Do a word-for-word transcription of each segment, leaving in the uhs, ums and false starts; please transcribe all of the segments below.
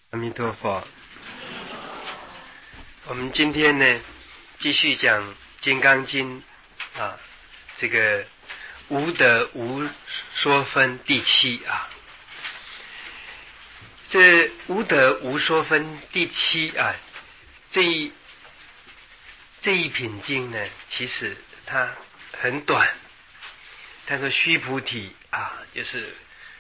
阿弥陀佛。我们今天呢，继续讲《金刚经》啊，这个无得无说分第七啊。这无得无说分第七啊，这一这一品经呢，其实它很短。他说须菩提啊，就是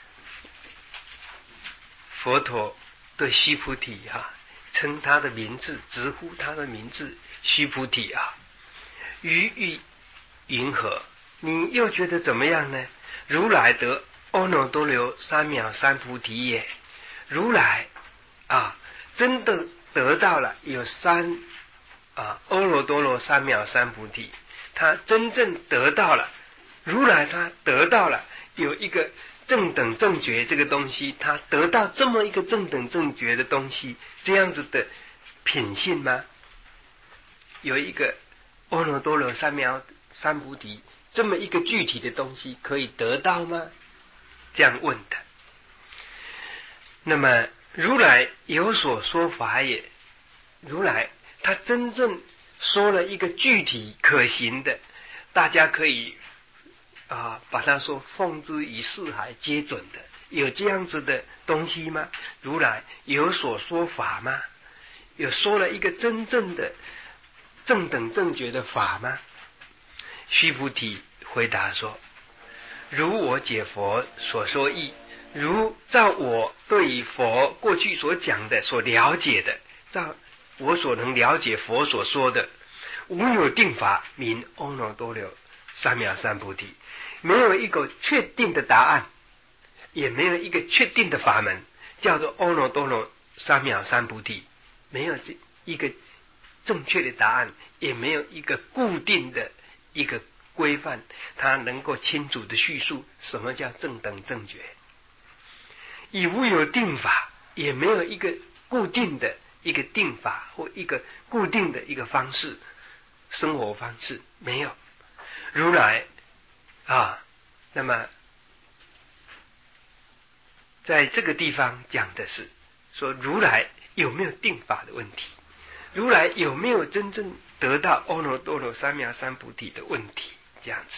佛陀对须菩提啊，称他的名字，直呼他的名字，须菩提啊，于欲云何？你又觉得怎么样呢？如来得阿耨多罗三藐三菩提也。如来啊，真的得到了有三啊阿耨多罗三藐三菩提，他真正得到了。如来他得到了有一个正等正觉这个东西，他得到这么一个正等正觉的东西，这样子的品性吗？有一个阿耨多罗三藐三菩提这么一个具体的东西可以得到吗？这样问的。那么如来有所说法也，如来他真正说了一个具体可行的，大家可以啊，把它说奉之于四海皆准的，有这样子的东西吗？如来有所说法吗？有说了一个真正的正等正觉的法吗？须菩提回答说：如我解佛所说义，如照我对于佛过去所讲的所了解的，照我所能了解佛所说的，无有定法名阿耨多罗三藐三菩提。没有一个确定的答案，也没有一个确定的法门叫做阿耨多罗三藐三菩提，没有这一个正确的答案，也没有一个固定的一个规范，它能够清楚的叙述什么叫正等正觉。亦无有定法，也没有一个固定的一个定法或一个固定的一个方式，生活方式没有。如来啊，那么在这个地方讲的是说，如来有没有定法的问题，如来有没有真正得到阿耨多罗三藐三菩提的问题，这样子。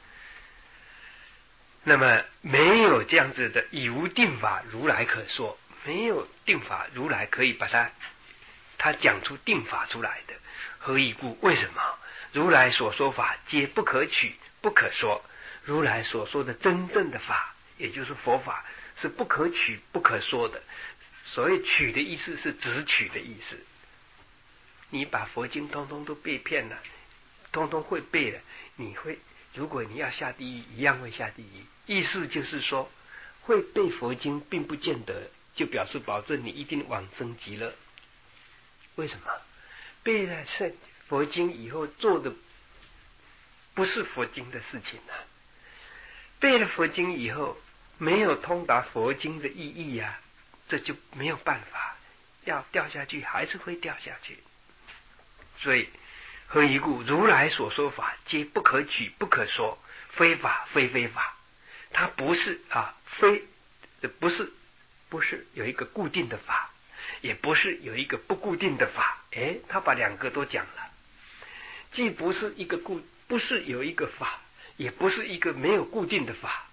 那么没有这样子的，以无定法如来可说，没有定法如来可以把它他讲出定法出来的。何以故？为什么？如来所说法皆不可取不可说，如来所说的真正的法，也就是佛法，是不可取不可说的。所谓取的意思是只取的意思。你把佛经通通都背遍了，通通会背了，你会如果你要下地狱，一样会下地狱。意思就是说，会背佛经并不见得就表示保证你一定往生极乐。为什么？背了佛经以后做的不是佛经的事情啊。背了佛经以后没有通达佛经的意义啊，这就没有办法，要掉下去还是会掉下去。所以何以故？如来所说法皆不可取不可说，非法非非法。它不是啊，非不是不是有一个固定的法，也不是有一个不固定的法。诶，他把两个都讲了，既不是一个固，不是有一个法，也不是一个没有固定的法。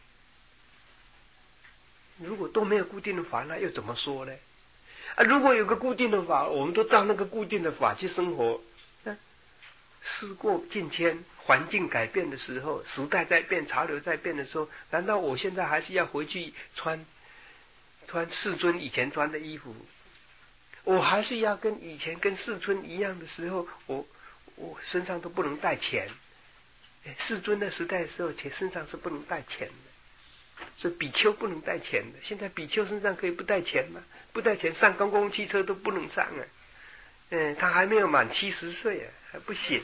如果都没有固定的法，那又怎么说呢？啊，如果有个固定的法，我们都照那个固定的法去生活，那事过境迁，环境改变的时候，时代在变，潮流在变的时候，难道我现在还是要回去穿穿世尊以前穿的衣服？我还是要跟以前跟世尊一样的时候，我我身上都不能带钱。世尊的时代的时候，且身上是不能带钱的，所以比丘不能带钱的。现在比丘身上可以不带钱吗？不带钱上公共汽车都不能上啊。嗯，他还没有满七十岁啊，还不行。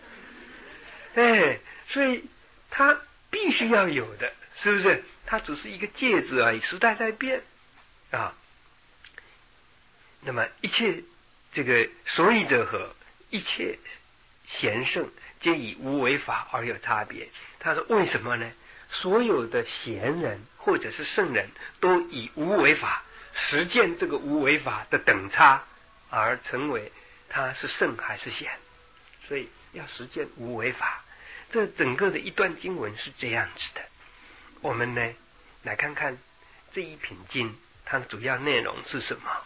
哎，所以他必须要有的，是不是？它只是一个介质而已，时代在变啊。那么一切这个所以者何？一切贤圣皆以无为法而有差别。他说为什么呢？所有的贤人或者是圣人都以无为法实践这个无为法的等差，而成为它是圣还是贤。所以要实践无为法，这整个的一段经文是这样子的。我们呢来看看这一品经，它的主要内容是什么？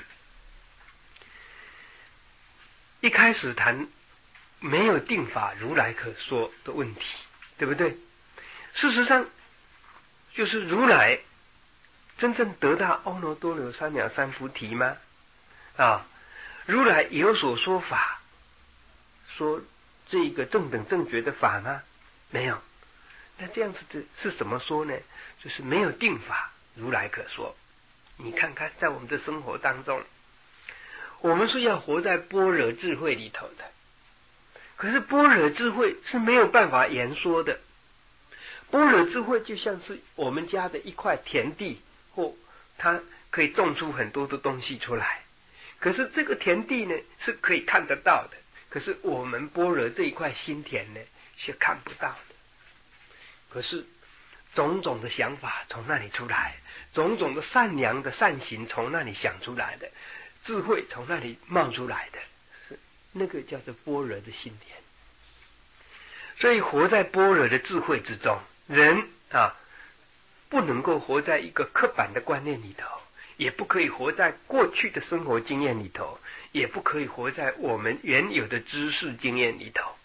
一开始谈没有定法如来可说的问题，对不对？事实上就是如来真正得到阿耨多罗三藐三菩提吗？啊，如来有所说法，说这个正等正觉的法吗？没有。那这样子的是怎么说呢？就是没有定法如来可说。你看看在我们的生活当中，我们是要活在般若智慧里头的，可是般若智慧是没有办法言说的。般若智慧就像是我们家的一块田地，或它可以种出很多的东西出来，可是这个田地呢是可以看得到的，可是我们般若这一块心田呢是看不到的。可是种种的想法从那里出来，种种的善良的善行从那里想出来的，智慧从那里冒出来的，是那个叫做般若的心田。所以活在般若的智慧之中，人啊不能够活在一个刻板的观念里头，也不可以活在过去的生活经验里头，也不可以活在我们原有的知识经验里头。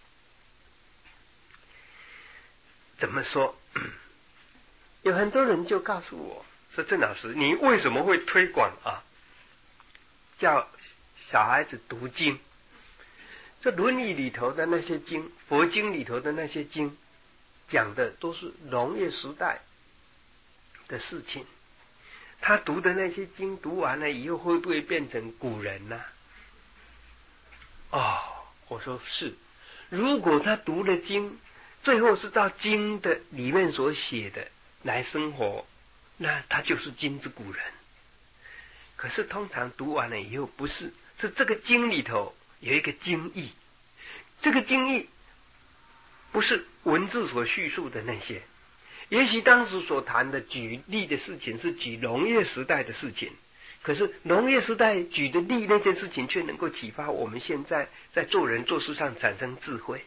怎么说？有很多人就告诉我说，郑老师，你为什么会推广啊叫小孩子读经？这论语里头的那些经，佛经里头的那些经，讲的都是农业时代的事情。他读的那些经读完了以后，会不会变成古人呢、啊？哦，我说是。如果他读了经，最后是照经的里面所写的来生活，那他就是经之古人。可是通常读完了以后，不是，是这个经里头有一个经义，这个经义不是文字所叙述的那些，也许当时所谈的举例的事情是举农业时代的事情，可是农业时代举的例那件事情却能够启发我们现在在做人做事上产生智慧。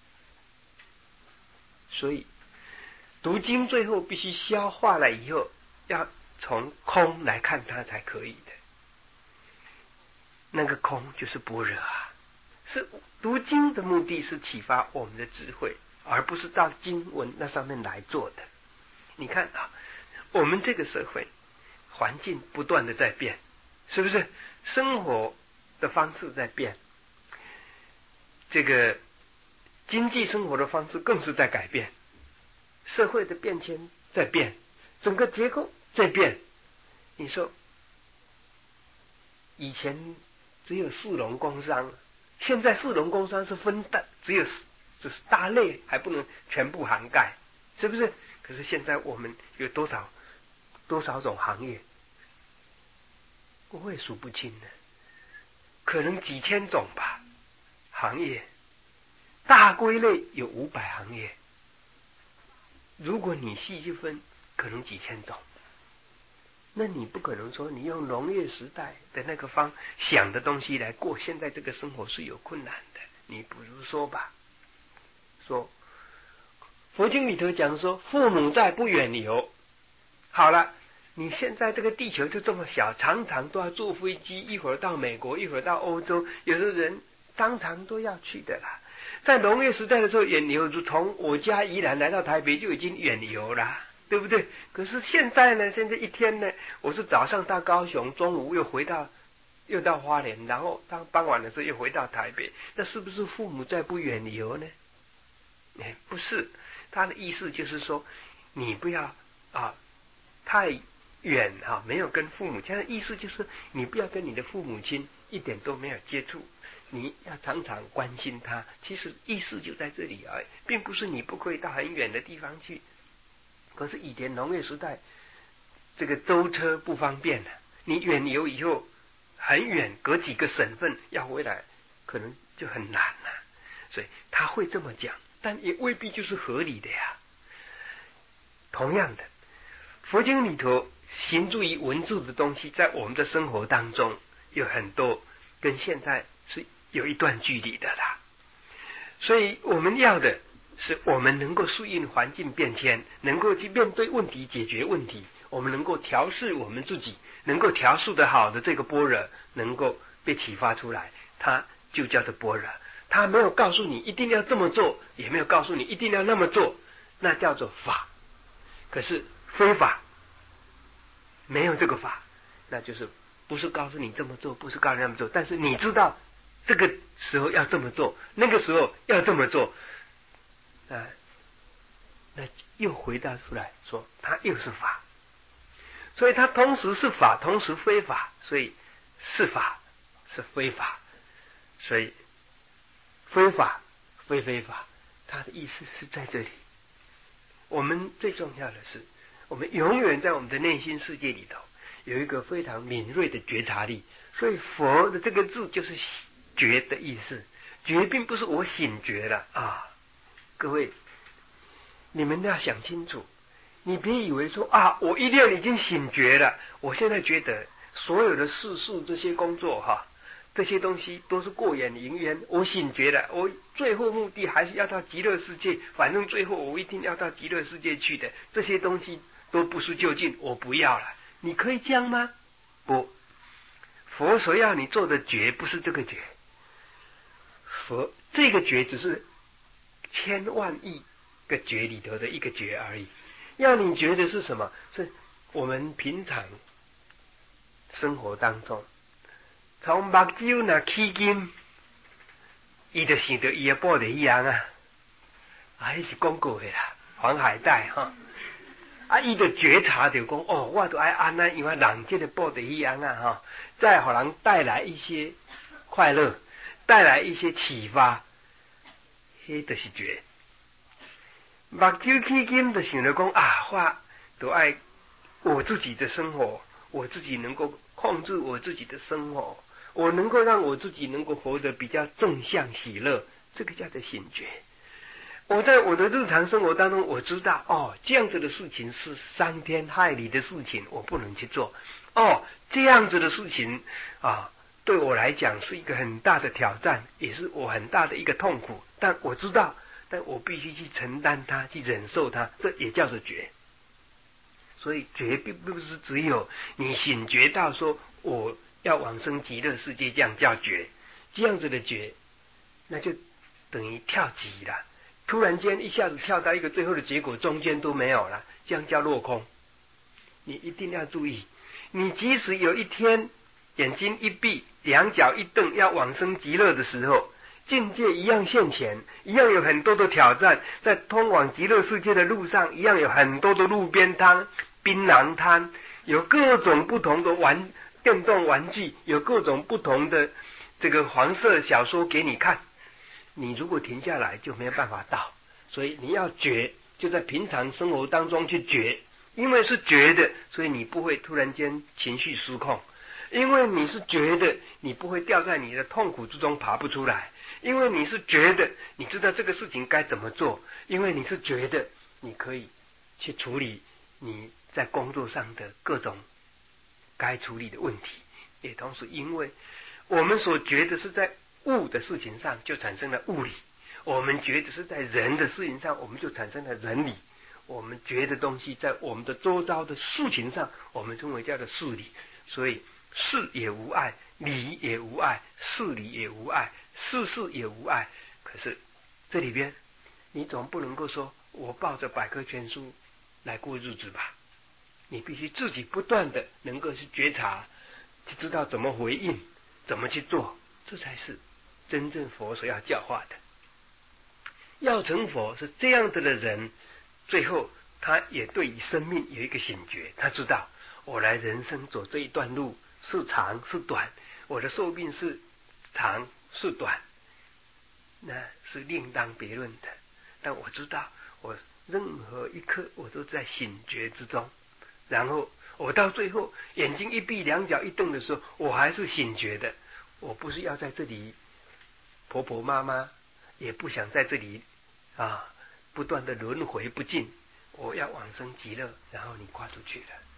所以读经最后必须消化了以后，要从空来看它才可以的。那个空就是般若啊，是读经的目的是启发我们的智慧，而不是照经文那上面来做的。你看啊，我们这个社会环境不断的在变，是不是？生活的方式在变，这个经济生活的方式更是在改变，社会的变迁在变，整个结构在变。你说以前只有士农工商，现在士农工商是分大，只有只是大类，还不能全部涵盖，是不是？可是现在我们有多少多少种行业，我也数不清的，可能几千种吧。行业大归类有五百行业，如果你细去分，可能几千种。那你不可能说你用农业时代的那个方想的东西来过现在这个生活是有困难的。你不如说吧，说佛经里头讲说父母在不远游。好了，你现在这个地球就这么小，常常都要坐飞机，一会儿到美国，一会儿到欧洲，有的人当场都要去的啦。在农业时代的时候，远游就从我家宜兰来到台北就已经远游啦，对不对？可是现在呢，现在一天呢，我是早上到高雄，中午又回到又到花莲，然后当傍晚的时候又回到台北，那是不是父母在不远游呢？哎，不是，他的意思就是说，你不要啊太远啊，没有跟父母亲的意思就是你不要跟你的父母亲一点都没有接触，你要常常关心他。其实意思就在这里而已，并不是你不可以到很远的地方去。可是以前农业时代，这个舟车不方便的，你远游以后很远，隔几个省份要回来，可能就很难了。所以他会这么讲，但也未必就是合理的呀。同样的，佛经里头行诸于文字的东西，在我们的生活当中有很多跟现在是有一段距离的啦。所以我们要的是我们能够适应环境变迁，能够去面对问题，解决问题，我们能够调试我们自己，能够调试得好的这个般若能够被启发出来，它就叫做般若。他没有告诉你一定要这么做，也没有告诉你一定要那么做，那叫做法。可是非法没有这个法，那就是不是告诉你这么做，不是告诉你那么做，但是你知道这个时候要这么做，那个时候要这么做，啊，那又回答出来说它又是法，所以它同时是法，同时非法，所以是法是非法，所以非法非非法，它的意思是在这里。我们最重要的是，我们永远在我们的内心世界里头有一个非常敏锐的觉察力，所以佛的这个字就是觉的意思。觉并不是我醒觉了啊，各位，你们要想清楚，你别以为说啊，我一定要已经醒觉了，我现在觉得所有的世事这些工作哈，这些东西都是过眼云烟，我醒觉了，我最后目的还是要到极乐世界，反正最后我一定要到极乐世界去的，这些东西都不是究竟，我不要了。你可以这样吗？不，佛所要你做的觉不是这个觉，佛这个觉只是千万亿个觉里头的一个觉而已。要你觉的是什么？是我们平常生活当中，从目睭那起金，伊就想到伊要报的一样啊，啊，那是讲过的啦，黄海带哈，啊，伊就觉察到讲，哦，我都爱安那，因为人这个报的一样啊哈，再给人带来一些快乐，带来一些启发，迄就是觉。目睭起金就想到讲啊，我都爱我自己的生活，我自己能够控制我自己的生活，我能够让我自己能够活得比较正向喜乐，这个叫做醒觉。我在我的日常生活当中，我知道哦，这样子的事情是伤天害理的事情，我不能去做。哦，这样子的事情啊，对我来讲是一个很大的挑战，也是我很大的一个痛苦。但我知道，但我必须去承担它，去忍受它，这也叫做觉。所以觉并不是只有你醒觉到说我要往生极乐世界，这样叫觉，这样子的觉，那就等于跳级了。突然间一下子跳到一个最后的结果，中间都没有了，这样叫落空。你一定要注意，你即使有一天眼睛一闭，两脚一蹬，要往生极乐的时候，境界一样现前，一样有很多的挑战，在通往极乐世界的路上，一样有很多的路边摊、槟榔摊，有各种不同的玩电动玩具，有各种不同的这个黄色小说给你看。你如果停下来就没有办法到，所以你要觉，就在平常生活当中去觉，因为是觉的，所以你不会突然间情绪失控，因为你是觉得，你不会掉在你的痛苦之中爬不出来，因为你是觉得你知道这个事情该怎么做，因为你是觉得你可以去处理你在工作上的各种该处理的问题，也同时因为我们所觉得是在物的事情上就产生了物理，我们觉得是在人的事情上我们就产生了人理，我们觉得东西在我们的周遭的事情上我们称为叫做事理，所以事也无碍，理也无碍，事理也无碍，事事也无碍。可是这里边你总不能够说我抱着百科全书来过日子吧，你必须自己不断的能够去觉察，去知道怎么回应，怎么去做，这才是真正佛所要教化的。要成佛是这样子的人，最后他也对于生命有一个醒觉，他知道我来人生走这一段路是长是短，我的寿命是长是短，那是另当别论的。但我知道我任何一刻我都在醒觉之中，然后我到最后眼睛一闭两脚一蹬的时候，我还是醒觉的。我不是要在这里婆婆妈妈，也不想在这里啊不断的轮回不尽，我要往生极乐，然后你跨出去了。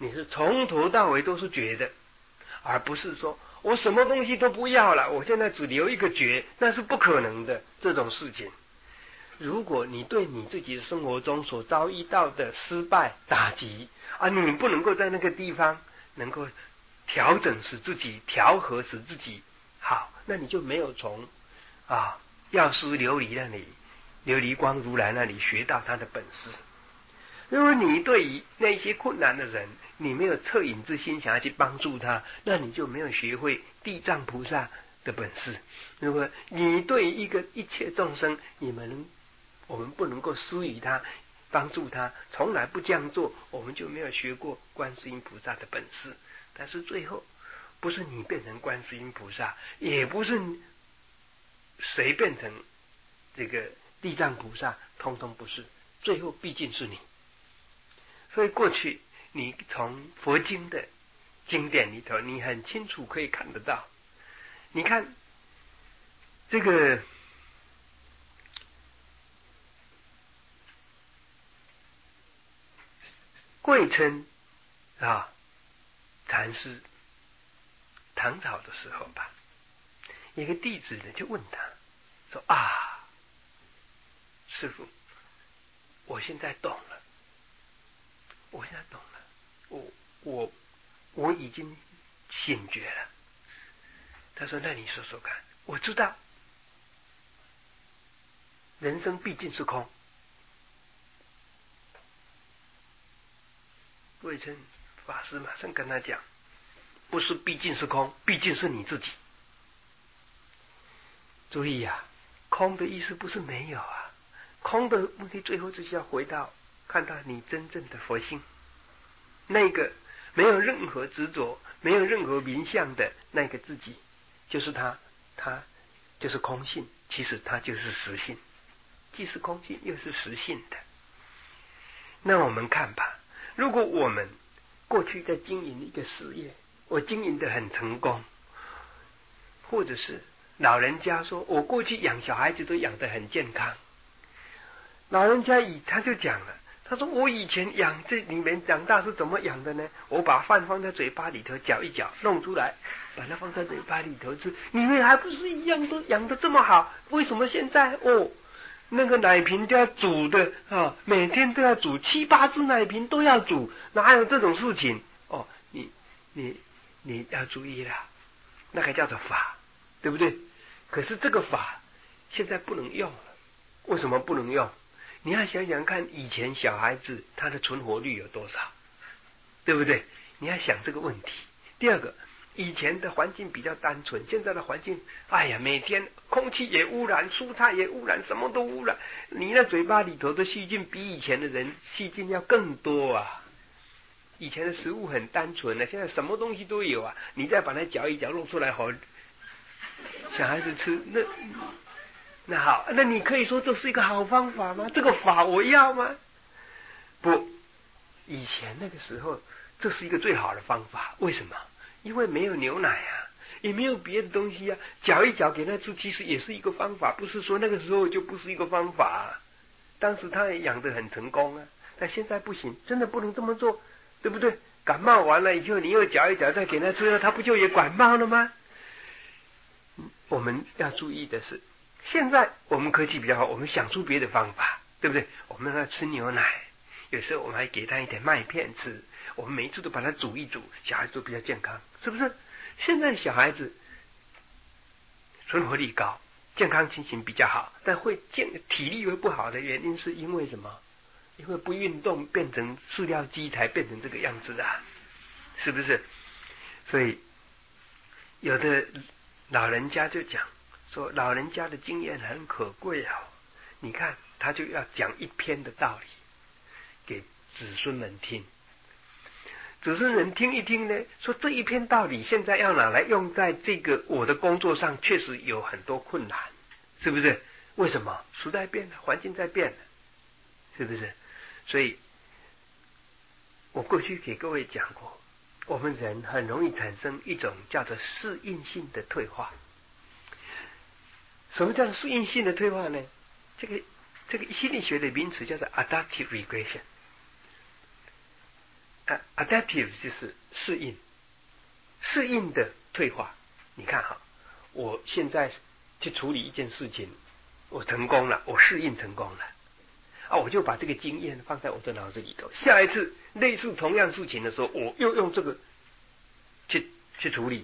你是从头到尾都是觉的，而不是说我什么东西都不要了，我现在只留一个觉，那是不可能的这种事情。如果你对你自己生活中所遭遇到的失败打击啊，你不能够在那个地方能够调整使自己调和使自己好，那你就没有从啊药师琉璃那里琉璃光如来那里学到他的本事。如果你对于那些困难的人你没有恻隐之心想要去帮助他，那你就没有学会地藏菩萨的本事。如果你对一个一切众生你们我们不能够施予他帮助他，从来不这样做，我们就没有学过观世音菩萨的本事。但是最后不是你变成观世音菩萨，也不是谁变成这个地藏菩萨，通通不是，最后毕竟是你。所以过去你从佛经的经典里头你很清楚可以看得到，你看这个贵称啊禅师唐朝的时候吧，一个弟子呢就问他说啊，师父，我现在懂了，我现在懂了，我我我已经醒觉了。他说那你说说看。我知道人生毕竟是空。慧真法师马上跟他讲，不是毕竟是空，毕竟是你自己。注意啊，空的意思不是没有啊，空的目的最后就是要回到看到你真正的佛性，那个没有任何执着没有任何名相的那个自己，就是他，他就是空性，其实他就是实性，既是空性又是实性的。那我们看吧，如果我们过去在经营一个事业，我经营得很成功，或者是老人家说我过去养小孩子都养得很健康，老人家以他就讲了，他说我以前养这里面长大是怎么养的呢？我把饭放在嘴巴里头搅一搅弄出来，把它放在嘴巴里头吃，你们还不是一样都养得这么好？为什么现在哦那个奶瓶都要煮的啊，每天都要煮七八只奶瓶都要煮，哪有这种事情？哦，你你你要注意了，那个叫做法，对不对？可是这个法现在不能用了，为什么不能用？你要想想看，以前小孩子他的存活率有多少，对不对？你要想这个问题。第二个，以前的环境比较单纯，现在的环境，哎呀，每天空气也污染，蔬菜也污染，什么都污染。你那嘴巴里头的细菌比以前的人细菌要更多啊。以前的食物很单纯的，现在什么东西都有啊。你再把它搅一搅弄出来好，小孩子吃，那那好，那你可以说这是一个好方法吗？这个法我要吗？不，以前那个时候这是一个最好的方法。为什么？因为没有牛奶啊，也没有别的东西啊，搅一搅给他吃，其实也是一个方法，不是说那个时候就不是一个方法啊。当时他也养得很成功啊，但现在不行，真的不能这么做，对不对？感冒完了以后，你又搅一搅再给他吃了，他不就也感冒了吗？我们要注意的是，现在我们科技比较好，我们想出别的方法，对不对？我们让他吃牛奶，有时候我们还给他一点麦片吃，我们每一次都把它煮一煮，小孩子都比较健康，是不是？现在小孩子存活力高，健康情形比较好，但会健体力会不好的原因是因为什么？因为不运动变成饲料鸡才变成这个样子啊，是不是？所以有的老人家就讲说，老人家的经验很可贵啊。你看他就要讲一篇的道理给子孙们听，子孙人听一听呢，说这一篇道理现在要拿来用在这个我的工作上，确实有很多困难，是不是？为什么？时代变了，环境在变了，是不是？所以我过去给各位讲过，我们人很容易产生一种叫做适应性的退化。什么叫做适应性的退化呢？这个这个心理学的名词叫做 adaptive regression。 啊 adaptive 就是适应，适应的退化。你看哈，我现在去处理一件事情，我成功了，我适应成功了啊，我就把这个经验放在我的脑子里头。下一次类似同样事情的时候，我又用这个去去处理，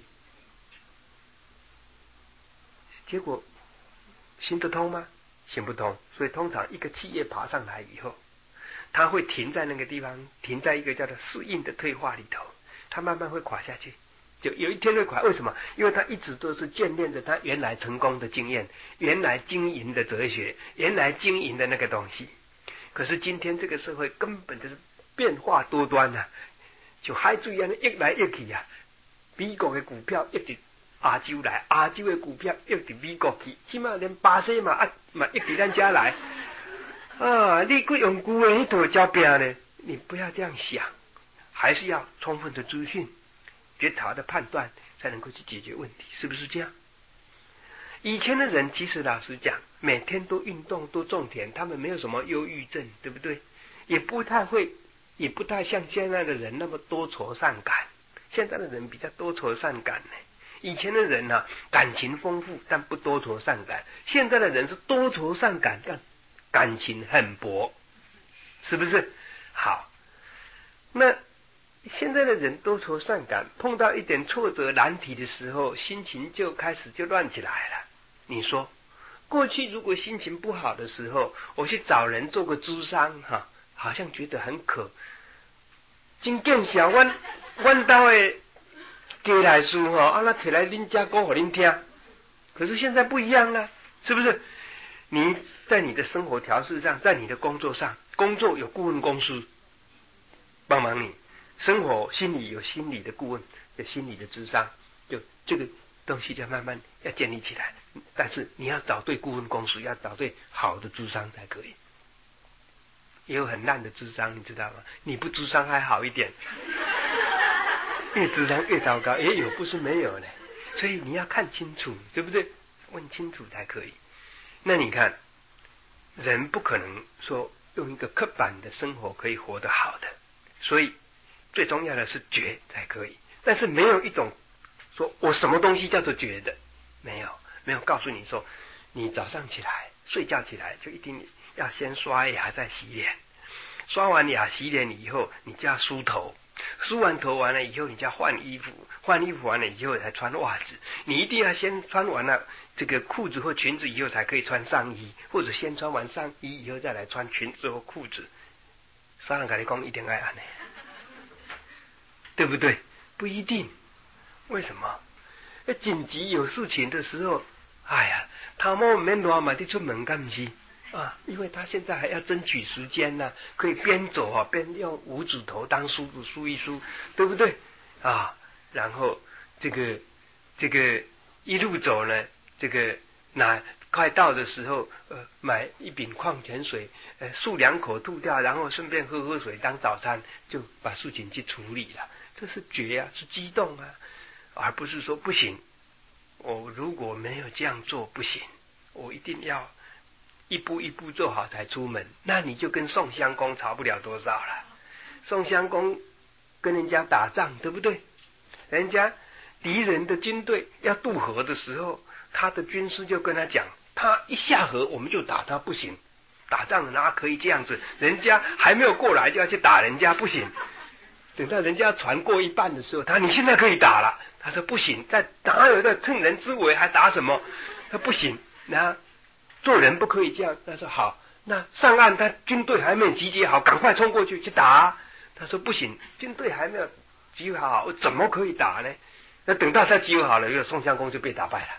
结果行得通吗？行不通。所以通常一个企业爬上来以后，它会停在那个地方，停在一个叫做适应的退化里头，它慢慢会垮下去，就有一天会垮。为什么？因为它一直都是眷恋着它原来成功的经验，原来经营的哲学，原来经营的那个东西。可是今天这个社会根本就是变化多端啊，就海水安尼溢来溢去啊，美国的股票一直亚洲来，亚洲的股票一直美国去，起码连巴西嘛啊嘛一直咱家来啊！你不用估的，你都交兵呢？你不要这样想，还是要充分的资讯、觉察的判断，才能够去解决问题，是不是这样？以前的人其实老实讲，每天都运动都种田，他们没有什么忧郁症，对不对？也不太会，也不太像现在的人那么多愁善感。现在的人比较多愁善感呢。以前的人呢、啊，感情丰富但不多愁善感，现在的人是多愁善感但感情很薄，是不是？好，那现在的人多愁善感，碰到一点挫折难题的时候，心情就开始就乱起来了。你说，过去如果心情不好的时候，我去找人做个咨商哈、啊，好像觉得很可，真见笑，阮阮兜的家来书哈，啊那摕来恁家讲给恁听。可是现在不一样了，是不是？你在你的生活调试上，在你的工作上，工作有顾问公司帮忙你，生活心理有心理的顾问，有心理的咨商，就这个东西就慢慢要建立起来。但是你要找对顾问公司，要找对好的咨商才可以。也有很烂的咨商，你知道吗？你不咨商还好一点，越咨商越糟糕，也有不是没有呢。所以你要看清楚，对不对？问清楚才可以。那你看，人不可能说用一个刻板的生活可以活得好的，所以最重要的是觉才可以。但是没有一种说我什么东西叫做觉的，没有，没有告诉你说，你早上起来睡觉起来就一定要先刷牙再洗脸，刷完牙洗脸以后，你就要梳头，梳完头完了以后，你就要换衣服，换衣服完了以后才穿袜子。你一定要先穿完了这个裤子或裙子以后才可以穿上衣，或者先穿完上衣以后再来穿裙子或裤子。啥人跟你讲一定要安呢？对不对？不一定。为什么？紧急有事情的时候，哎呀，他们唔免乱嘛的出门干不是啊？因为他现在还要争取时间呢、啊，可以边走啊边用五指头当梳子梳一梳，对不对啊？然后这个这个一路走呢，这个那快到的时候，呃，买一瓶矿泉水，呃，漱两口吐掉，然后顺便喝喝水当早餐，就把事情去处理了。这是觉啊，是激动啊，而不是说不行，我如果没有这样做不行，我一定要一步一步做好才出门。那你就跟宋襄公差不了多少了。宋襄公跟人家打仗，对不对？人家敌人的军队要渡河的时候，他的军师就跟他讲，他一下河我们就打他，不行，打仗哪可以这样子，人家还没有过来就要去打人家，不行。等到人家船过一半的时候，他你现在可以打了。他说不行，在哪有在趁人之危还打什么？他不行，那做人不可以这样。他说好，那上岸他军队还没有集结好，赶快冲过去去打。他说不行，军队还没有集结好，我怎么可以打呢？那等到他集结好了，因为宋襄公就被打败了。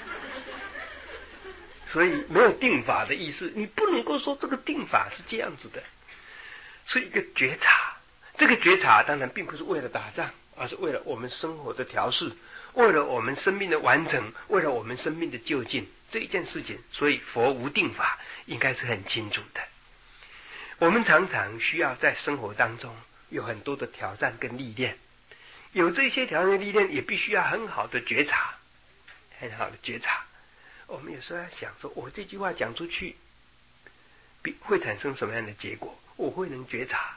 所以没有定法的意思，你不能够说这个定法是这样子的，是一个觉察。这个觉察当然并不是为了打仗，而是为了我们生活的调试，为了我们生命的完成，为了我们生命的就近这一件事情。所以佛无定法应该是很清楚的。我们常常需要在生活当中有很多的挑战跟历练，有这些挑战历练也必须要很好的觉察，很好的觉察。我们有时候要想说，我这句话讲出去会产生什么样的结果，我会能觉察。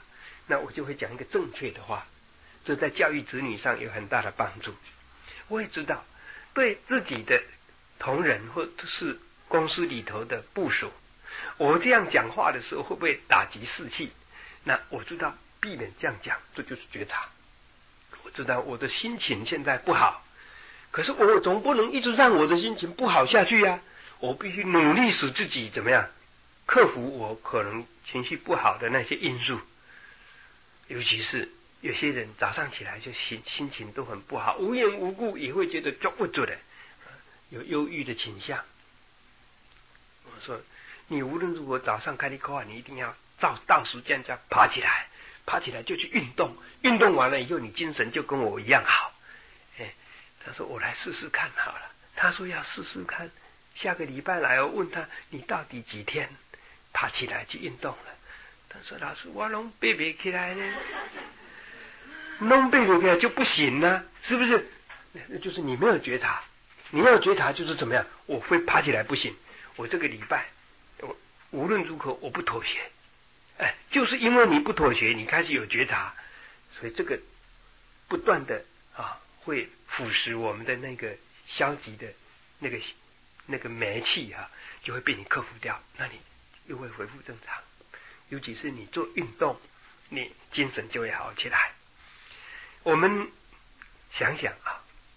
那我就会讲一个正确的话，这在教育子女上有很大的帮助。我也知道对自己的同仁或者是公司里头的部属，我这样讲话的时候会不会打击士气？那我知道避免这样讲，这就是觉察。我知道我的心情现在不好，可是我总不能一直让我的心情不好下去呀、啊！我必须努力使自己怎么样克服我可能情绪不好的那些因素。尤其是有些人早上起来就心心情都很不好，无缘无故也会觉得抓不住的，有忧郁的倾向。我说你无论如何早上开立口啊，你一定要照到时间就爬起来，爬起来就去运动，运动完了以后你精神就跟我一样好。哎，他说我来试试看好了，他说要试试看，下个礼拜来我问他你到底几天爬起来去运动了？他说老师我拢背不起来呢，弄背不起来就不行了，是不是？那就是你没有觉察，你要觉察就是怎么样？我会爬起来不行，我这个礼拜我无论如何我不妥协。哎，就是因为你不妥协，你开始有觉察，所以这个不断的啊会腐蚀我们的那个消极的那个那个煤气啊，就会被你克服掉，那你又会恢复正常。尤其是你做运动，你精神就会好起来。我们想想啊，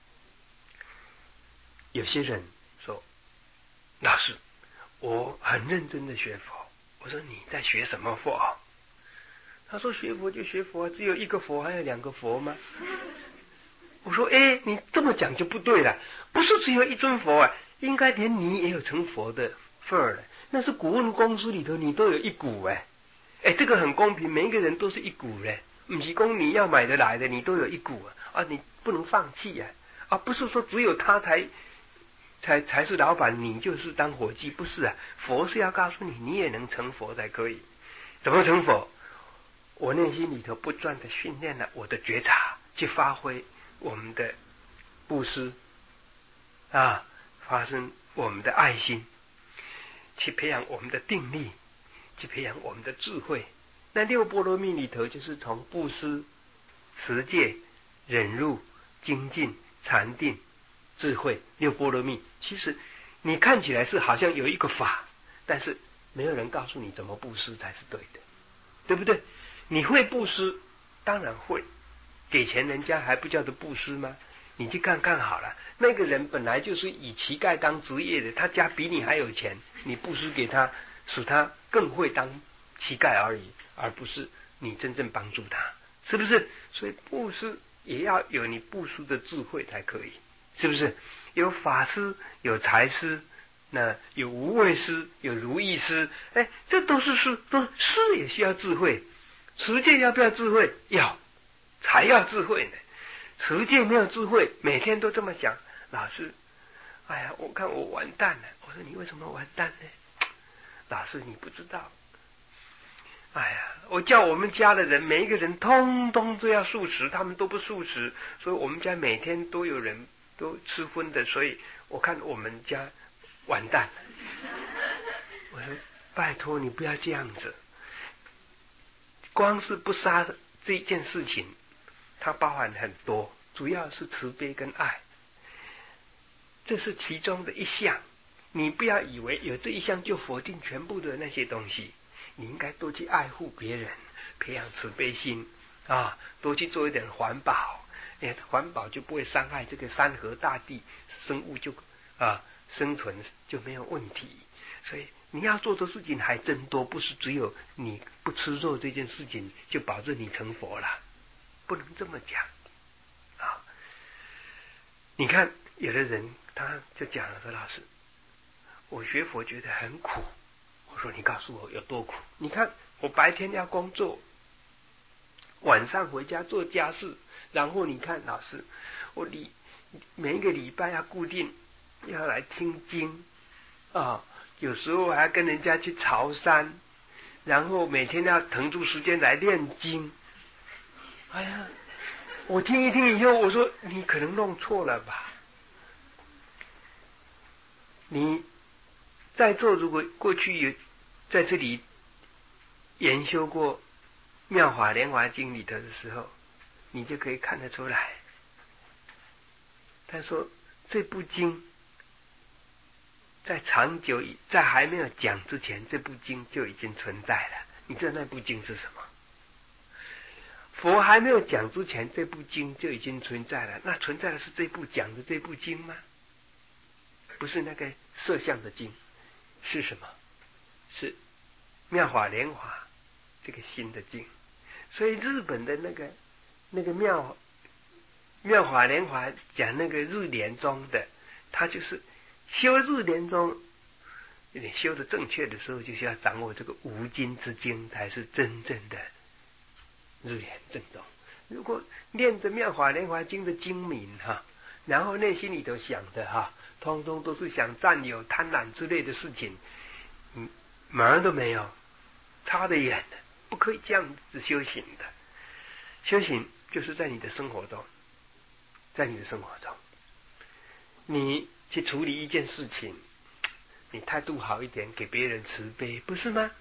有些人说老师我很认真的学佛，我说你在学什么佛？他说学佛就学佛，只有一个佛还有两个佛吗？我说哎，你这么讲就不对了，不是只有一尊佛啊，应该连你也有成佛的份儿了。那是古问公司里头你都有一股哎，哎，这个很公平，每一个人都是一股嘞，不是说你要买得来的你都有一股啊，啊你不能放弃啊，啊不是说只有他才才才是老板，你就是当伙计，不是啊，佛是要告诉你你也能成佛才可以。怎么成佛？我内心里头不断的训练了我的觉察，去发挥我们的布施啊，发生我们的爱心，去培养我们的定力，去培养我们的智慧。那六波罗蜜里头就是从布施、持戒、忍辱、精进、禅定、智慧六波罗蜜。其实你看起来是好像有一个法，但是没有人告诉你怎么布施才是对的，对不对？你会布施，当然会，给钱人家还不叫做布施吗？你去看看好了，那个人本来就是以乞丐当职业的，他家比你还有钱，你布施给他，使他更会当乞丐而已，而不是你真正帮助他，是不是？所以布施也要有你布施的智慧才可以，是不是？有法施，有财施，那有无畏施，有如意施，哎，这都是施，都施也需要智慧。持戒要不要智慧？要，才要智慧呢。持戒没有智慧，每天都这么想，老师，哎呀，我看我完蛋了。我说你为什么完蛋呢？老师你不知道，哎呀，我叫我们家的人每一个人通通都要素食，他们都不素食，所以我们家每天都有人都吃荤的，所以我看我们家完蛋了。我说拜托你不要这样子。光是不杀这件事情，它包含很多，主要是慈悲跟爱，这是其中的一项。你不要以为有这一项就否定全部的那些东西，你应该多去爱护别人，培养慈悲心啊，多去做一点环保，哎，环保就不会伤害这个山河大地，生物就啊生存就没有问题。所以你要做的事情还真多，不是只有你不吃肉这件事情就保证你成佛了，不能这么讲啊！你看有的人他就讲了说，老师，我学佛觉得很苦。我说你告诉我有多苦？你看我白天要工作，晚上回家做家事，然后你看老师，我礼每一个礼拜要固定要来听经啊。有时候还要跟人家去朝山，然后每天要腾出时间来念经。哎呀，我听一听以后，我说你可能弄错了吧？你在座如果过去有在这里研修过妙法莲华经里头的时候，你就可以看得出来。他说这部经在长久在还没有讲之前，这部经就已经存在了。你知道那部经是什么？佛还没有讲之前，这部经就已经存在了。那存在的是这部讲的这部经吗？不是那个摄像的经，是什么？是妙法莲华这个新的经。所以日本的那个那个妙妙法莲华讲那个日莲宗的，他就是修日莲宗，你修的正确的时候，就是要掌握这个无尽之经，才是真正的日莲正宗。如果念着妙法莲华经的经名哈，然后内心里头想的哈，通通都是想占有、贪婪之类的事情，嗯，门儿都没有，差得远的，不可以这样子修行的。修行就是在你的生活中，在你的生活中，你去处理一件事情，你态度好一点，给别人慈悲，不是吗？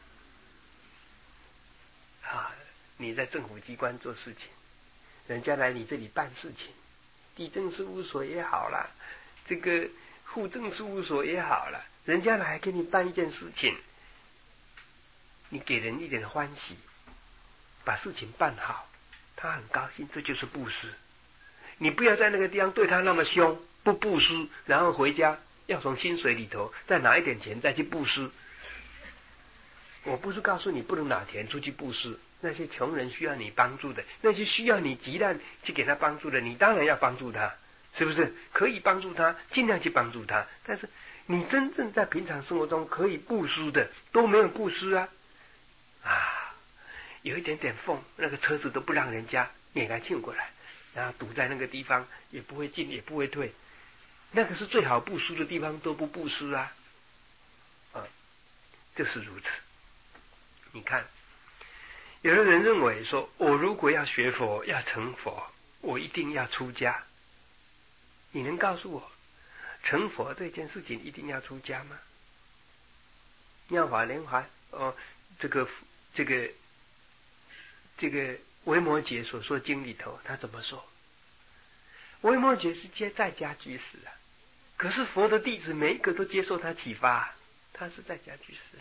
啊，你在政府机关做事情，人家来你这里办事情，地政事务所也好啦，这个户政事务所也好啦，人家来给你办一件事情，你给人一点欢喜，把事情办好，他很高兴，这就是布施。你不要在那个地方对他那么凶，不布施，然后回家要从薪水里头再拿一点钱再去布施。我不是告诉你不能拿钱出去布施，那些穷人需要你帮助的，那些需要你急难去给他帮助的，你当然要帮助他，是不是？可以帮助他，尽量去帮助他。但是你真正在平常生活中可以布施的都没有布施啊！啊，有一点点缝，那个车子都不让人家撵来进过来，然后堵在那个地方，也不会进也不会退，那个是最好布施的地方，都不布施啊！啊，就是如此。你看，有的人认为说，我如果要学佛要成佛，我一定要出家。你能告诉我，成佛这件事情一定要出家吗？妙法莲华哦，这个这个这个维摩诘所说经里头，他怎么说？维摩诘是接在家居士啊，可是佛的弟子每一个都接受他启发，他是在家居士。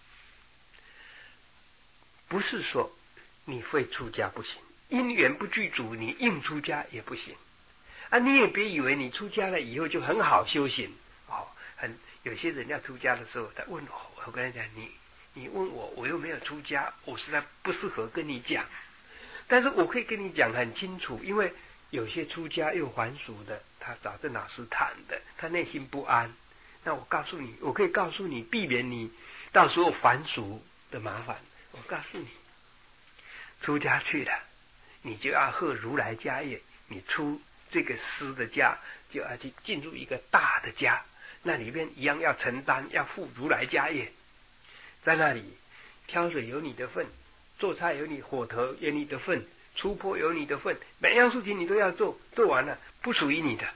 不是说你非出家不行，因缘不具足，你硬出家也不行啊！你也别以为你出家了以后就很好修行哦。很有些人要出家的时候，他问我，我跟他讲，你你问我，我又没有出家，我实在不适合跟你讲。但是我可以跟你讲很清楚，因为有些出家又还俗的，他找正老师谈的，他内心不安。那我告诉你，我可以告诉你，避免你到时候还俗的麻烦。我告诉你，出家去了，你就要贺如来家业。你出这个师的家，就要去进入一个大的家，那里面一样要承担，要负如来家业。在那里，挑水有你的份，做菜有你，火头有你的份，出坡有你的份，每样事情你都要做，做完了不属于你的。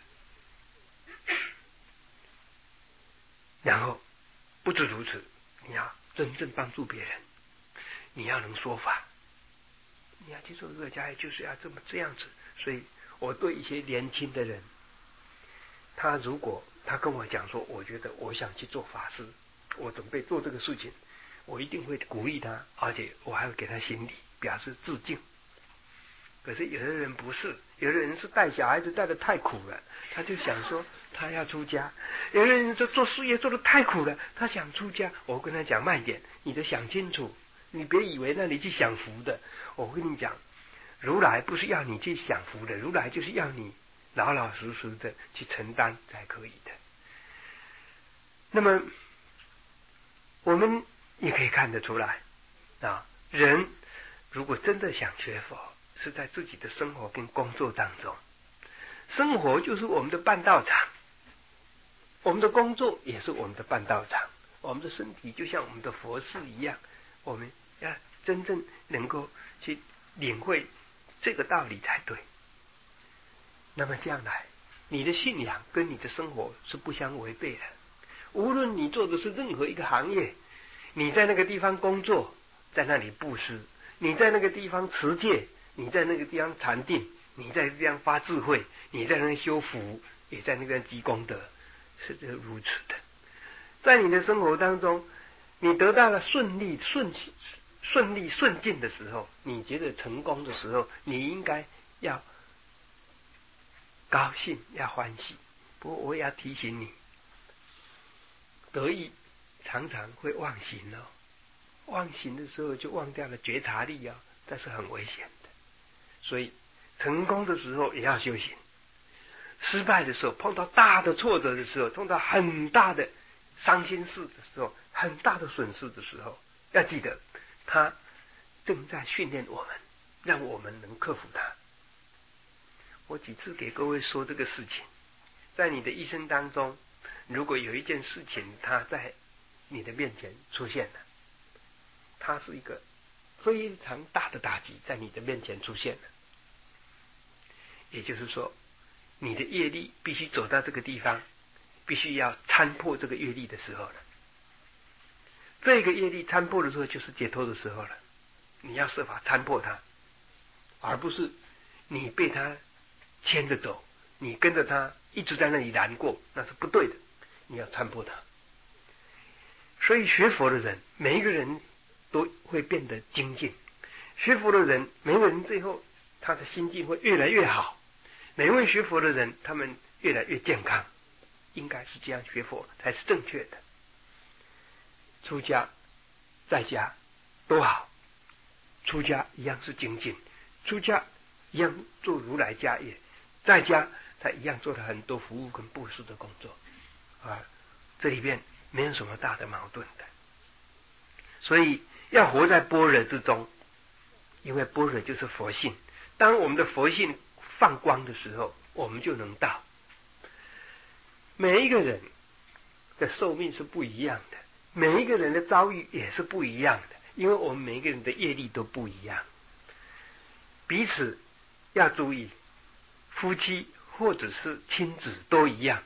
然后不止如此，你要真正帮助别人。你要能说法，你要去做这个家业，就是要这么这样子。所以我对一些年轻的人，他如果他跟我讲说，我觉得我想去做法师，我准备做这个事情，我一定会鼓励他，而且我还会给他行礼，表示致敬。可是有的人不是，有的人是带小孩子带得太苦了，他就想说他要出家；有的人就做事业做得太苦了，他想出家。我跟他讲慢点，你得想清楚。你别以为那你去享福的，我跟你讲，如来不是要你去享福的，如来就是要你老老实实的去承担才可以的。那么我们也可以看得出来啊，人如果真的想学佛，是在自己的生活跟工作当中。生活就是我们的办道场，我们的工作也是我们的办道场，我们的身体就像我们的佛事一样，我们要真正能够去领会这个道理才对。那么将来你的信仰跟你的生活是不相违背的。无论你做的是任何一个行业，你在那个地方工作，在那里布施， 你在那个地方持戒，你在那个地方禅定，你在那个地方发智慧，你在那边修福，也在那边积功德，是这如此的。在你的生活当中，你得到了顺利、顺顺利、顺境的时候，你觉得成功的时候，你应该要高兴，要欢喜。不过我也要提醒你，得意常常会忘形哦。忘形的时候就忘掉了觉察力啊、哦，这是很危险的。所以成功的时候也要修行，失败的时候，碰到大的挫折的时候，碰到很大的伤心事的时候，很大的损失的时候，要记得他正在训练我们，让我们能克服它。我几次给各位说这个事情，在你的一生当中，如果有一件事情它在你的面前出现了，它是一个非常大的打击，在你的面前出现了，也就是说你的业力必须走到这个地方，必须要参破这个业力的时候了。这个业力参破的时候，就是解脱的时候了。你要设法参破它，而不是你被它牵着走，你跟着它一直在那里难过，那是不对的。你要参破它。所以学佛的人，每一个人都会变得精进。学佛的人，每个人最后他的心境会越来越好。每一位学佛的人，他们越来越健康。应该是这样学佛才是正确的。出家在家都好，出家一样是精进，出家一样做如来家业，在家他一样做了很多服务跟布施的工作啊，这里边没有什么大的矛盾的。所以要活在般若之中，因为般若就是佛性。当我们的佛性放光的时候，我们就能到。每一个人的寿命是不一样的，每一个人的遭遇也是不一样的，因为我们每一个人的业力都不一样。彼此要注意，夫妻或者是亲子都一样，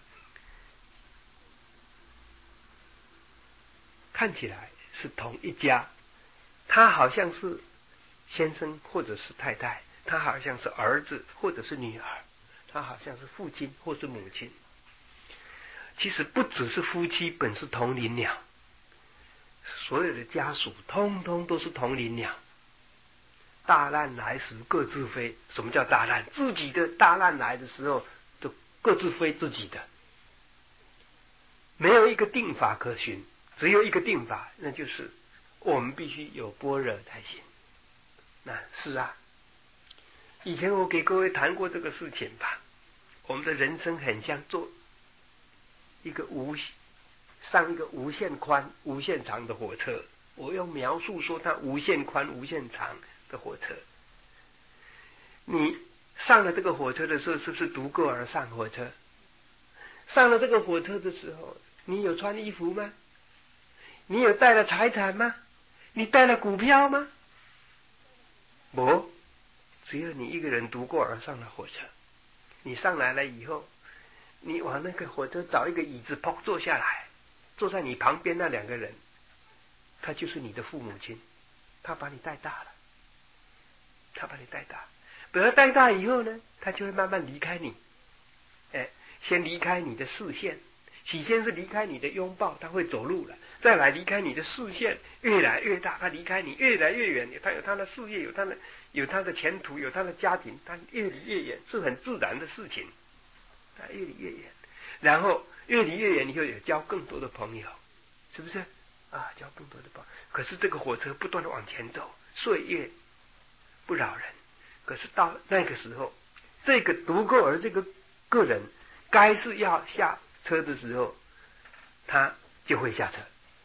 看起来是同一家，他好像是先生或者是太太，他好像是儿子或者是女儿，他好像是父亲或是母亲。其实不只是夫妻本是同林鸟，所有的家属通通都是同林鸟。大难来时各自飞。什么叫大难？自己的大难来的时候，就各自飞自己的，没有一个定法可循，只有一个定法，那就是我们必须有般若才行。那是啊，以前我给各位谈过这个事情吧。我们的人生很像坐一个无上一个无限宽无限长的火车，我用描述说它无限宽无限长的火车。你上了这个火车的时候，是不是独个而上火车？上了这个火车的时候，你有穿衣服吗？你有带了财产吗？你带了股票吗？不，只有你一个人独个而上了火车。你上来了以后，你往那个火车找一个椅子，砰坐下来，坐在你旁边那两个人，他就是你的父母亲，他把你带大了，他把你带大，等他带大以后呢，他就会慢慢离开你，哎，先离开你的视线，起先是离开你的拥抱，他会走路了，再来离开你的视线，越来越大，他离开你越来越远，他有他的事业，有他的有他的前途，有他的家庭，他越离越远，是很自然的事情，他越离越远，然后越离越远，你会有交更多的朋友，是不是啊？交更多的朋友。可是这个火车不断的往前走，岁月不扰人。可是到那个时候，这个独个儿这个个人该是要下车的时候，他就会下车，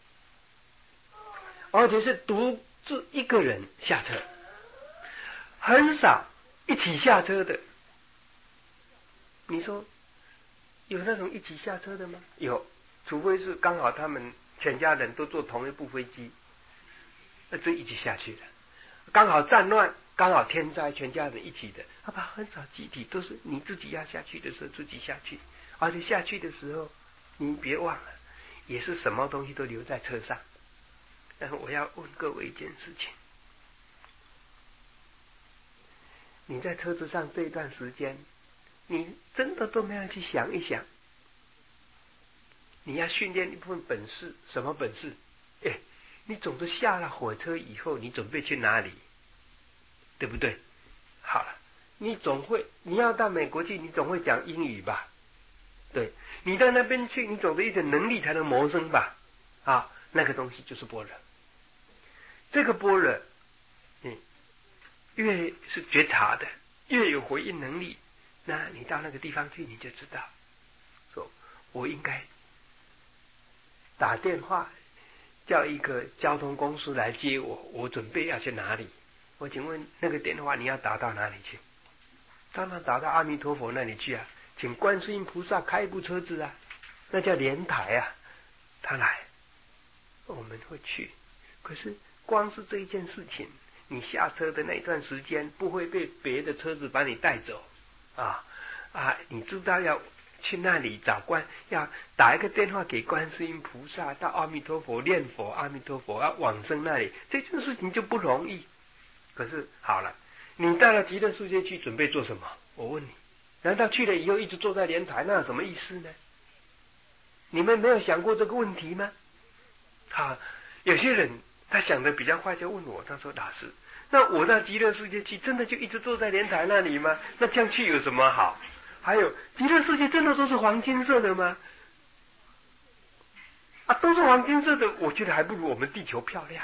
而且是独自一个人下车，很少一起下车的。你说有那种一起下车的吗？有，除非是刚好他们全家人都坐同一部飞机，那就一起下去了。刚好战乱，刚好天灾，全家人一起的，好吧，很少集体，都是你自己要下去的时候自己下去，而且下去的时候，你别忘了，也是什么东西都留在车上。但是我要问各位一件事情， 你在车子上这一段时间，你真的都没有去想一想，你要训练一部分本事。什么本事？哎，你总是下了火车以后，你准备去哪里？对不对？好了，你总会，你要到美国去，你总会讲英语吧？对，你到那边去，你总得一点能力才能谋生吧？啊，那个东西就是般若。这个般若，嗯，越是觉察的，越有回应能力，那你到那个地方去，你就知道，说我应该打电话叫一个交通公司来接我，我准备要去哪里？我请问那个电话你要打到哪里去？当然打到阿弥陀佛那里去啊，请观世音菩萨开一部车子啊，那叫莲台啊，他来，我们会去。可是光是这一件事情，你下车的那段时间不会被别的车子把你带走啊啊！你知道要去那里找观，要打一个电话给观世音菩萨，到阿弥陀佛念佛，阿弥陀佛要往生那里，这件事情就不容易。可是好了，你到了极乐世界去准备做什么？我问你，难道去了以后一直坐在莲台，那有什么意思呢？你们没有想过这个问题吗？啊，有些人他想的比较快，就问我，他说：“老师，那我到极乐世界去，真的就一直坐在莲台那里吗？那这样去有什么好？还有，极乐世界真的都是黄金色的吗？啊，都是黄金色的，我觉得还不如我们地球漂亮。”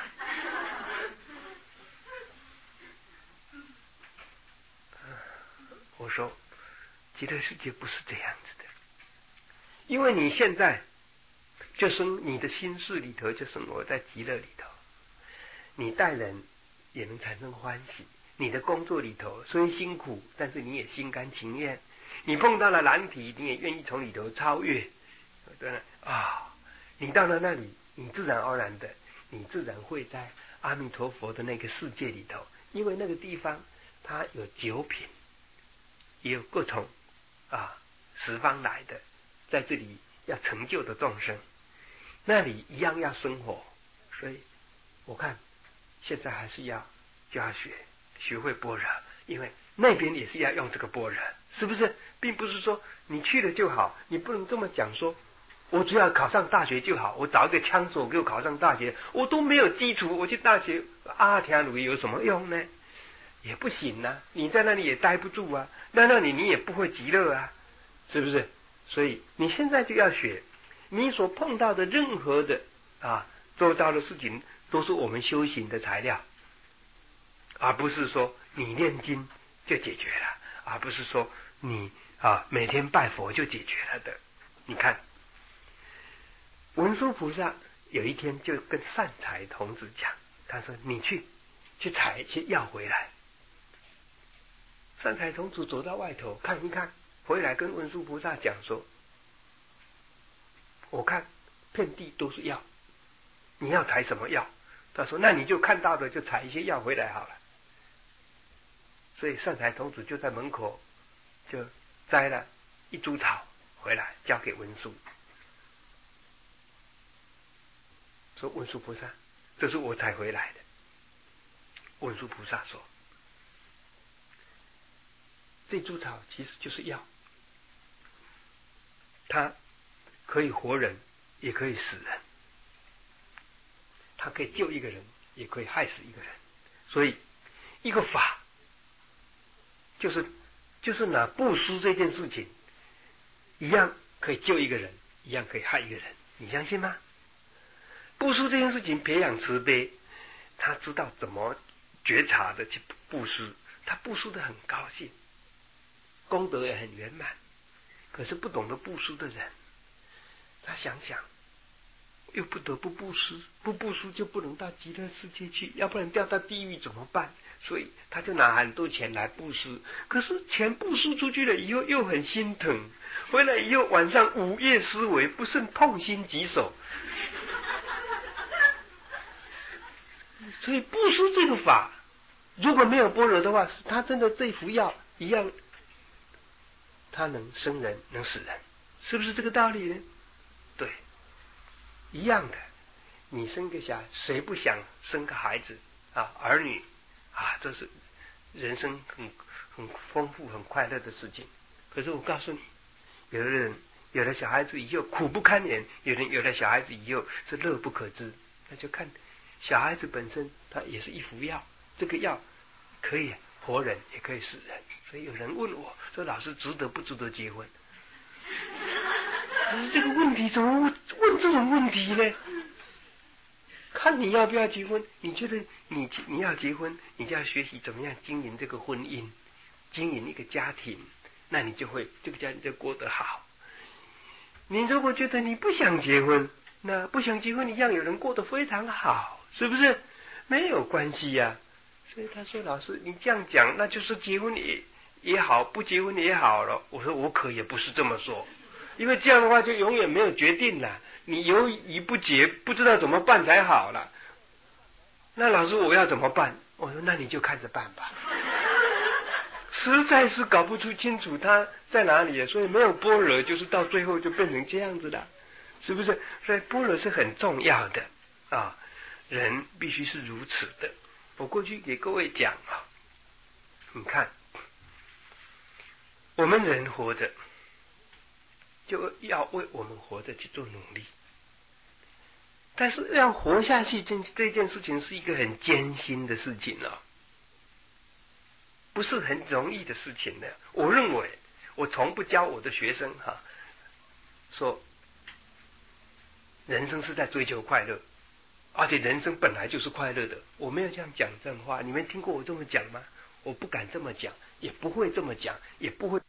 我说，极乐世界不是这样子的，因为你现在就生你的心事里头，就生活在极乐里头，你待人也能产生欢喜，你的工作里头虽然辛苦，但是你也心甘情愿，你碰到了难题，你也愿意从里头超越。对了啊，你到了那里，你自然而然的，你自然会在阿弥陀佛的那个世界里头，因为那个地方它有九品。也有各种啊十方来的，在这里要成就的众生，那里一样要生活。所以我看现在还是要就要学学会般若，因为那边也是要用这个般若，是不是？并不是说你去了就好，你不能这么讲说，我只要考上大学就好，我找一个枪手给我考上大学，我都没有基础，我去大学阿天鲁有什么用呢？也不行啊，你在那里也待不住啊，在那里你也不会极乐啊，是不是？所以你现在就要学，你所碰到的任何的啊周遭的事情，都是我们修行的材料，而不是说你念经就解决了，而不是说你啊每天拜佛就解决了的。你看，文殊菩萨有一天就跟善财童子讲，他说：“你去去采一些药回来。”善财童子走到外头看一看，回来跟文殊菩萨讲说：“我看遍地都是药，你要采什么药？”他说：“那你就看到的就采一些药回来好了。”所以善财童子就在门口就摘了一株草回来，交给文殊，说：“文殊菩萨，这是我采回来的。”文殊菩萨说：“这株草其实就是药，它可以活人，也可以死人，它可以救一个人，也可以害死一个人。所以一个法就是就是拿布施这件事情，一样可以救一个人，一样可以害一个人，你相信吗？布施这件事情培养慈悲，他知道怎么觉察的去布施，他布施的很高兴，功德也很圆满。可是不懂得布施的人，他想想又不得不布施，不布施就不能到极乐世界去，要不然掉到地狱怎么办？所以他就拿很多钱来布施，可是钱布施出去了以后又很心疼，回来以后晚上午夜思维，不胜痛心疾首。所以布施这个法，如果没有般若的话，他真的这副药一样，他能生人能死人，是不是这个道理呢？对，一样的。你生个小孩，谁不想生个孩子啊？儿女啊，这是人生很很丰富、很快乐的事情。可是我告诉你，有的人有了小孩子以后苦不堪言，有人有了小孩子以后是乐不可支。那就看小孩子本身，它也是一副药，这个药可以活人，也可以死人。所以有人问我说：“老师，值得不值得结婚？”你这个问题怎么问这种问题呢？看你要不要结婚。你觉得你你要结婚，你就要学习怎么样经营这个婚姻，经营一个家庭，那你就会这个家庭就过得好。你如果觉得你不想结婚，那不想结婚一样有人过得非常好，是不是？没有关系呀、啊。所以他说：“老师，你这样讲，那就是结婚也也好，不结婚也好了。”我说：“我可也不是这么说，因为这样的话就永远没有决定了。你犹豫不决，不知道怎么办才好了。那老师，我要怎么办？”我说：“那你就看着办吧。”实在是搞不出清楚他在哪里，所以没有般若，就是到最后就变成这样子了，是不是？所以般若是很重要的啊，人必须是如此的。我过去给各位讲啊，你看，我们人活着就要为我们活着去做努力，但是要活下去，这这件事情是一个很艰辛的事情啊。不是很容易的事情的。我认为，我从不教我的学生哈、啊，说人生是在追求快乐，而且人生本来就是快乐的。我没有这样讲这种话，你们听过我这么讲吗？我不敢这么讲，也不会这么讲，也不会。